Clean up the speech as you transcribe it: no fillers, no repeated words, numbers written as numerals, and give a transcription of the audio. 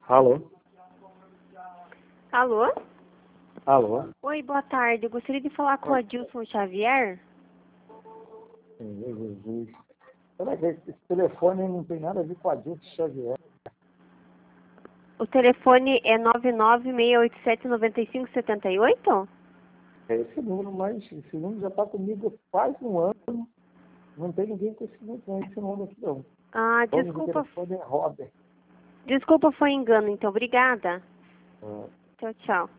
Alô? Alô? Alô? Oi, boa tarde. Eu gostaria de falar com o Adilson Xavier. Meu Jesus. Será que esse telefone não tem nada a ver com a Adilson Xavier? O telefone é 996879578? É esse número, mas esse número já está comigo faz um ano. Não tem ninguém com esse número aqui, não. Ah, O nome do desculpa. telefone é Robert. Desculpa, foi engano, então. Obrigada. Ah, Tchau, tchau.